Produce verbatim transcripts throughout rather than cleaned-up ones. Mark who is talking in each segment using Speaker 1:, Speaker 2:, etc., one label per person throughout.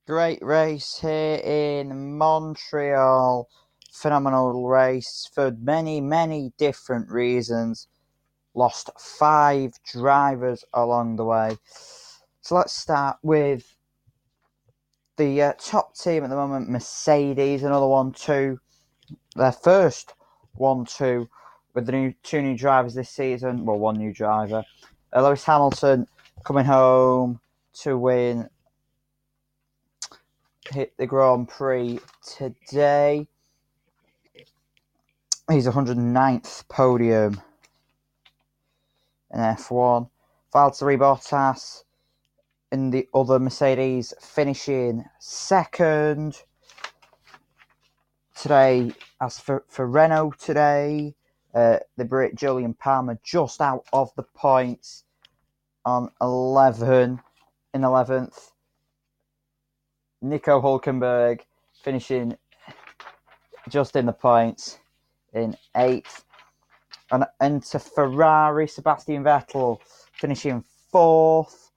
Speaker 1: Great race here in Montreal. Phenomenal race for many, many different reasons. Lost five drivers along the way. So let's start with the uh, top team at the moment, Mercedes, another one two. Their first one two with the new two new drivers this season. Well, one new driver. Uh, Lewis Hamilton coming home to win hit the Grand Prix today. He's one hundred ninth podium in F one. Valtteri Bottas in the other Mercedes finishing second. Today, as for, for Renault today, uh, the Brit Julian Palmer just out of the points on eleven in eleventh. Nico Hulkenberg finishing just in the points in eighth. And into Ferrari, Sebastian Vettel finishing fourth.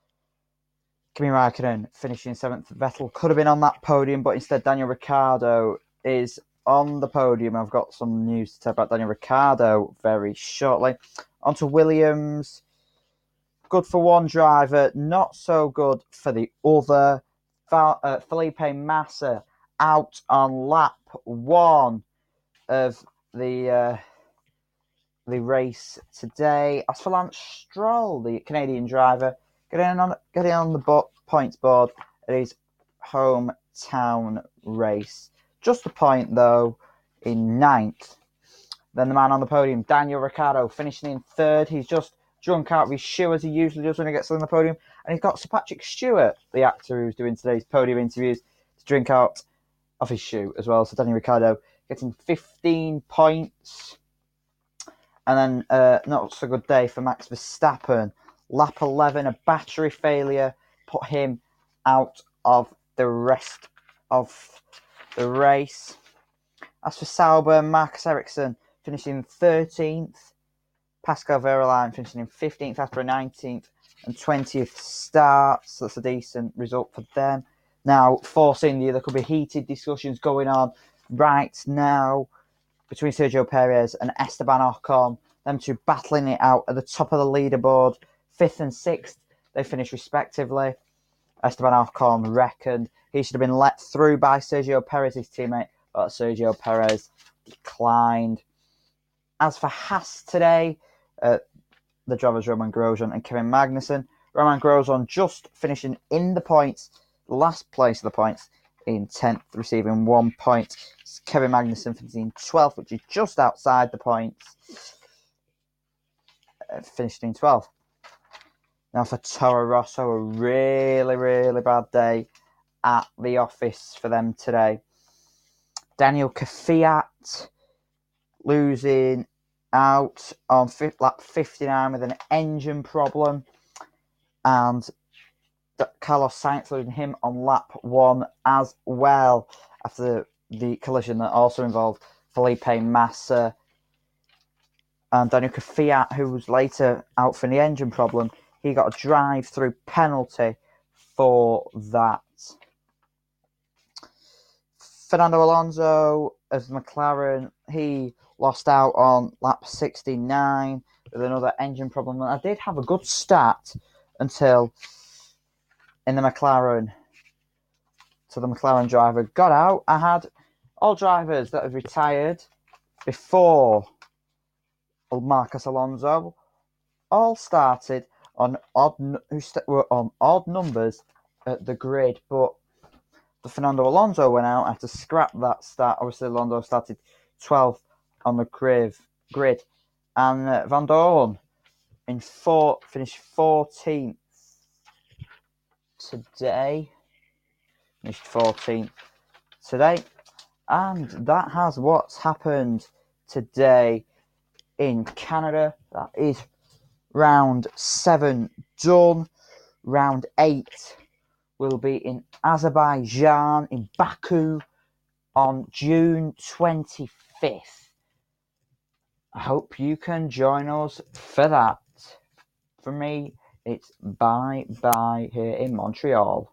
Speaker 1: Kimi Raikkonen finishing seventh. Vettel could have been on that podium, but instead Daniel Ricciardo is on the podium. I've got some news to tell about Daniel Ricciardo very shortly. On to Williams. Good for one driver, not so good for the other. Uh, Felipe Massa out on lap one of the uh, the race today. As for Lance Stroll, the Canadian driver, getting on getting on the bo- points board at his hometown race. Just a point though in ninth. Then the man on the podium, Daniel Ricciardo, finishing in third. He's just drunk out of his shoe as he usually does when he gets on the podium. And he's got Sir Patrick Stewart, the actor who's doing today's podium interviews, to drink out of his shoe as well. So Daniel Ricciardo getting fifteen points. And then uh, not so good day for Max Verstappen. Lap eleven, a battery failure put him out of the rest of the race. As for Sauber, Marcus Ericsson finishing thirteenth. Pascal Wehrlein finishing in fifteenth after a nineteenth and twentieth start. So that's a decent result for them. Now, Force India, there could be heated discussions going on right now between Sergio Perez and Esteban Ocon. Them two battling it out at the top of the leaderboard. Fifth and sixth, they finished respectively. Esteban Ocon reckoned he should have been let through by Sergio Perez, his teammate, but Sergio Perez declined. As for Haas today, uh, the drivers Roman Grosjean and Kevin Magnussen. Roman Grosjean just finishing in the points, last place of the points, in tenth, receiving one point. Kevin Magnussen finishing twelfth, which is just outside the points, uh, finishing in twelfth. Now for Toro Rosso, a really, really bad day at the office for them today. Daniel Kvyat losing out on lap fifty-nine with an engine problem, and Carlos Sainz losing him on lap one as well after the, the collision that also involved Felipe Massa and Daniel Kvyat, who was later out for the engine problem. He got a drive-through penalty for that. Fernando Alonso as McLaren, he lost out on lap sixty-nine with another engine problem. I did have a good start until in the McLaren, so the McLaren driver got out. I had all drivers that had retired before Marcus Alonso all started on odd who st- were on odd numbers at the grid, but the Fernando Alonso went out. I had to scrap that start. Obviously, Alonso started twelfth on the grid, grid, and uh, Van Dorn in four finished fourteenth today. Finished fourteenth today, and that has what's happened today in Canada. That is round seven done. Round eight will be in Azerbaijan, in Baku, on June twenty-fifth. I hope you can join us for that. For me, it's bye-bye here in Montreal.